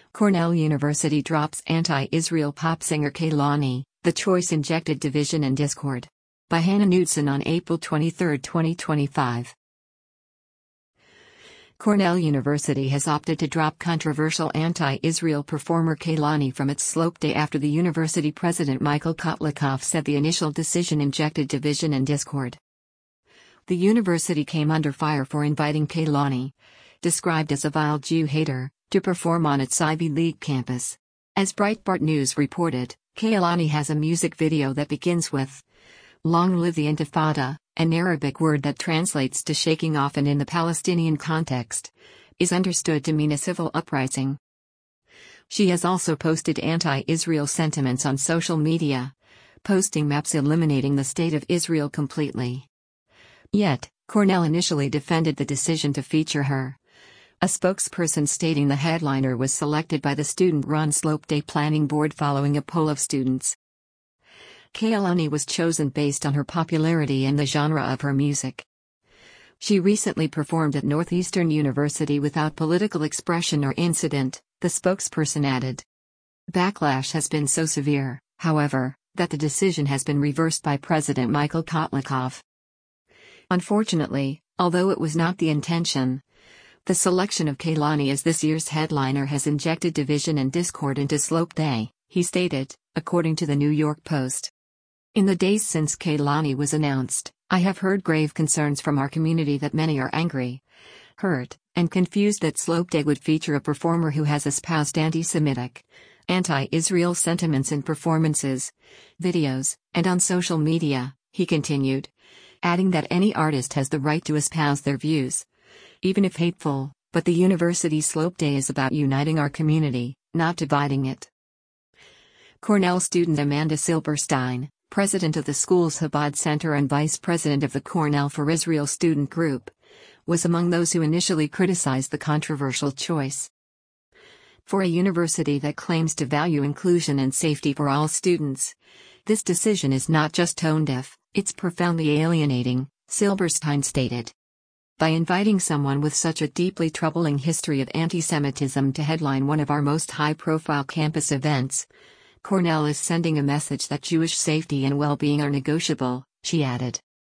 Cornell University drops anti-Israel pop singer Kehlani, the choice injected division and discord. By Hannah Knudsen on April 23, 2025. Cornell University has opted to drop controversial anti-Israel performer Kehlani from its Slope Day after the university president Michael Kotlikov said the initial decision injected division and discord. The university came under fire for inviting Kehlani, described as a vile Jew hater, to perform on its Ivy League campus. As Breitbart News reported, Kehlani has a music video that begins with "Long live the Intifada," an Arabic word that translates to shaking off and in the Palestinian context, is understood to mean a civil uprising. She has also posted anti-Israel sentiments on social media, posting maps eliminating the State of Israel completely. Yet, Cornell initially defended the decision to feature her. A spokesperson stating the headliner was selected by the student-run Slope Day Planning Board following a poll of students. Kehlani was chosen based on her popularity and the genre of her music. She recently performed at Northeastern University without political expression or incident, the spokesperson added. Backlash has been so severe, however, that the decision has been reversed by President Michael Kotlikov. Unfortunately, although it was not the intention, the selection of Kehlani as this year's headliner has injected division and discord into Slope Day, he stated, according to the New York Post. In the days since Kehlani was announced, I have heard grave concerns from our community that many are angry, hurt, and confused that Slope Day would feature a performer who has espoused anti-Semitic, anti-Israel sentiments in performances, videos, and on social media, he continued, adding that any artist has the right to espouse their views, even if hateful, but the university's Slope Day is about uniting our community, not dividing it. Cornell student Amanda Silberstein, president of the school's Chabad Center and vice president of the Cornell for Israel student group, was among those who initially criticized the controversial choice. For a university that claims to value inclusion and safety for all students, this decision is not just tone-deaf, it's profoundly alienating, Silberstein stated. By inviting someone with such a deeply troubling history of anti-Semitism to headline one of our most high-profile campus events, Cornell is sending a message that Jewish safety and well-being are negotiable, she added.